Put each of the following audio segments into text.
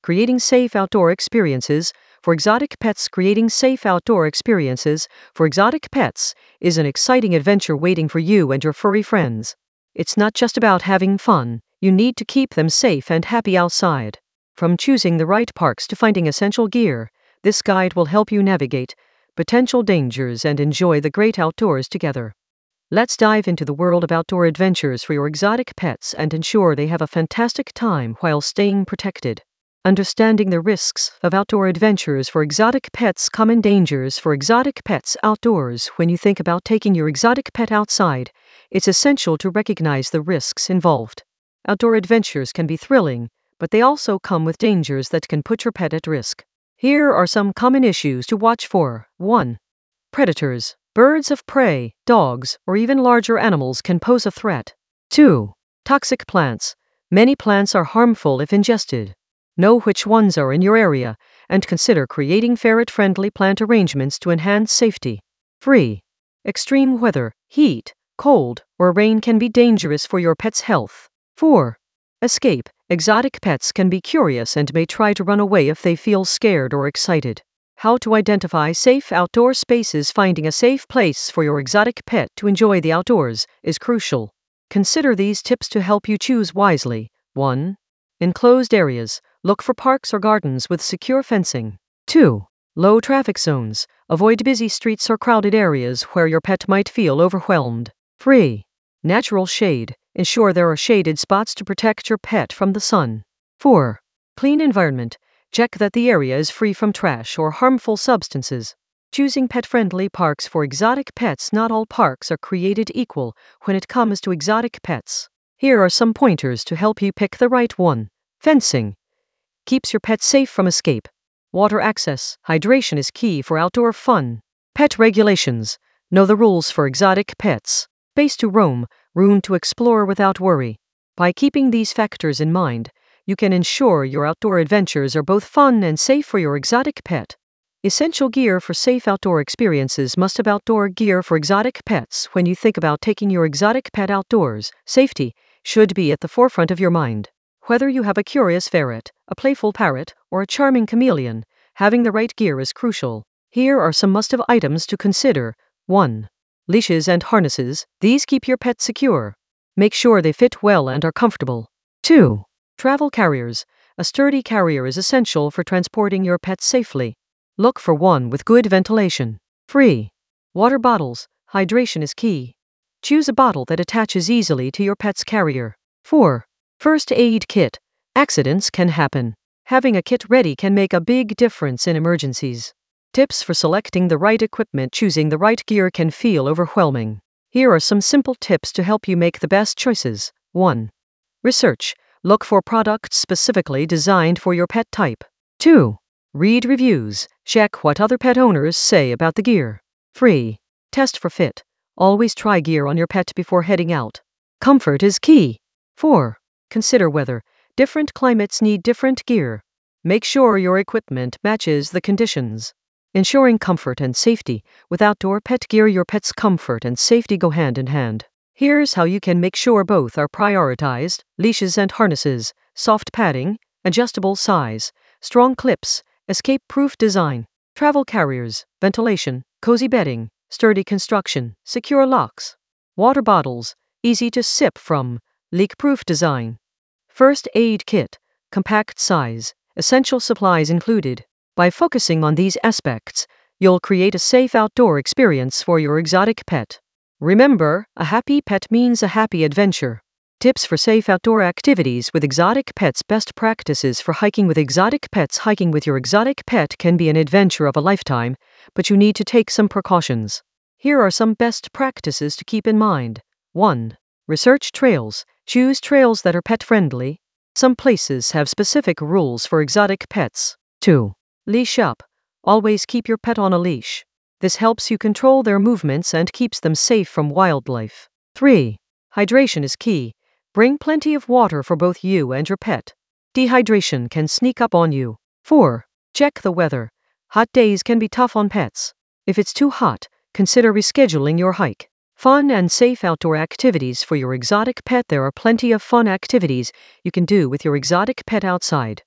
Creating safe outdoor experiences for exotic pets. Creating safe outdoor experiences for exotic pets is an exciting adventure waiting for you and your furry friends. It's not just about having fun, you need to keep them safe and happy outside. From choosing the right parks to finding essential gear, this guide will help you navigate potential dangers and enjoy the great outdoors together. Let's dive into the world of outdoor adventures for your exotic pets and ensure they have a fantastic time while staying protected. Understanding the risks of outdoor adventures for exotic pets. Common dangers for exotic pets outdoors. When you think about taking your exotic pet outside, it's essential to recognize the risks involved. Outdoor adventures can be thrilling, but they also come with dangers that can put your pet at risk. Here are some common issues to watch for. 1. Predators. Birds of prey, dogs, or even larger animals can pose a threat. 2. Toxic plants. Many plants are harmful if ingested. Know which ones are in your area, and consider creating ferret-friendly plant arrangements to enhance safety. 3. Extreme weather. Heat, cold, or rain can be dangerous for your pet's health. 4. Escape. Exotic pets can be curious and may try to run away if they feel scared or excited. How to identify safe outdoor spaces. Finding a safe place for your exotic pet to enjoy the outdoors is crucial. Consider these tips to help you choose wisely. 1. Enclosed areas. Look for parks or gardens with secure fencing. 2. Low traffic zones. Avoid busy streets or crowded areas where your pet might feel overwhelmed. 3. Natural shade. Ensure there are shaded spots to protect your pet from the sun. 4. Clean environment. Check that the area is free from trash or harmful substances. Choosing pet-friendly parks for exotic pets. Not all parks are created equal when it comes to exotic pets. Here are some pointers to help you pick the right one. Fencing keeps your pet safe from escape. Water access. Hydration is key for outdoor fun. Pet regulations. Know the rules for exotic pets. Space to roam, room to explore without worry. By keeping these factors in mind, you can ensure your outdoor adventures are both fun and safe for your exotic pet. Essential gear for safe outdoor experiences. Must have outdoor gear for exotic pets. When you think about taking your exotic pet outdoors, safety should be at the forefront of your mind. Whether you have a curious ferret, a playful parrot, or a charming chameleon, having the right gear is crucial. Here are some must-have items to consider. 1. Leashes and harnesses. These keep your pet secure. Make sure they fit well and are comfortable. 2. Travel carriers. A sturdy carrier is essential for transporting your pet safely. Look for one with good ventilation. 3. Water bottles. Hydration is key. Choose a bottle that attaches easily to your pet's carrier. 4. First aid kit. Accidents can happen. Having a kit ready can make a big difference in emergencies. Tips for selecting the right equipment. Choosing the right gear can feel overwhelming. Here are some simple tips to help you make the best choices. 1. Research. Look for products specifically designed for your pet type. 2. Read reviews. Check what other pet owners say about the gear. 3. Test for fit. Always try gear on your pet before heading out. Comfort is key. 4. Consider weather. Different climates need different gear. Make sure your equipment matches the conditions. Ensuring comfort and safety. With outdoor pet gear, your pet's comfort and safety go hand in hand. Here's how you can make sure both are prioritized. Leashes and harnesses. Soft padding. Adjustable size. Strong clips. Escape-proof design. Travel carriers. Ventilation. Cozy bedding. Sturdy construction. Secure locks. Water bottles. Easy to sip from. Leak-proof design. First aid kit. Compact size. Essential supplies included. By focusing on these aspects, you'll create a safe outdoor experience for your exotic pet. Remember, a happy pet means a happy adventure. Tips for safe outdoor activities with exotic pets. Best practices for hiking with exotic pets. Hiking with your exotic pet can be an adventure of a lifetime, but you need to take some precautions. Here are some best practices to keep in mind. 1. Research trails. Choose trails that are pet-friendly. Some places have specific rules for exotic pets. 2. Leash up. Always keep your pet on a leash. This helps you control their movements and keeps them safe from wildlife. 3. Hydration is key. Bring plenty of water for both you and your pet. Dehydration can sneak up on you. 4. Check the weather. Hot days can be tough on pets. If it's too hot, consider rescheduling your hike. Fun and safe outdoor activities for your exotic pet. There are plenty of fun activities you can do with your exotic pet outside.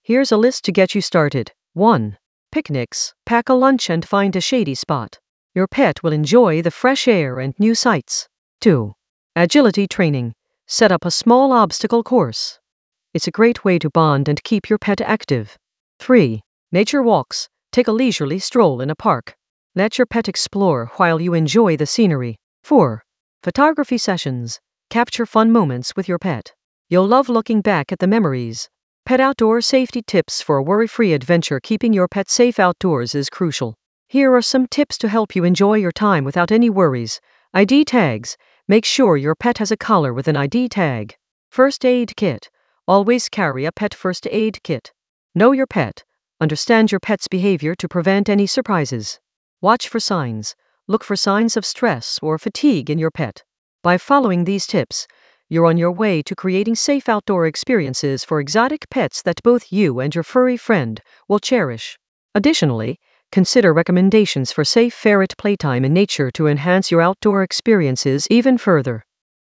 Here's a list to get you started. 1. Picnics. Pack a lunch and find a shady spot. Your pet will enjoy the fresh air and new sights. 2. Agility training. Set up a small obstacle course. It's a great way to bond and keep your pet active. 3. Nature walks. Take a leisurely stroll in a park. Let your pet explore while you enjoy the scenery. 4. Photography sessions. Capture fun moments with your pet. You'll love looking back at the memories. Pet outdoor safety tips for a worry-free adventure. Keeping your pet safe outdoors is crucial. Here are some tips to help you enjoy your time without any worries. ID tags. Make sure your pet has a collar with an ID tag. First aid kit. Always carry a pet first aid kit. Know your pet. Understand your pet's behavior to prevent any surprises. Watch for signs. Look for signs of stress or fatigue in your pet. By following these tips, you're on your way to creating safe outdoor experiences for exotic pets that both you and your furry friend will cherish. Additionally, consider recommendations for safe ferret playtime in nature to enhance your outdoor experiences even further.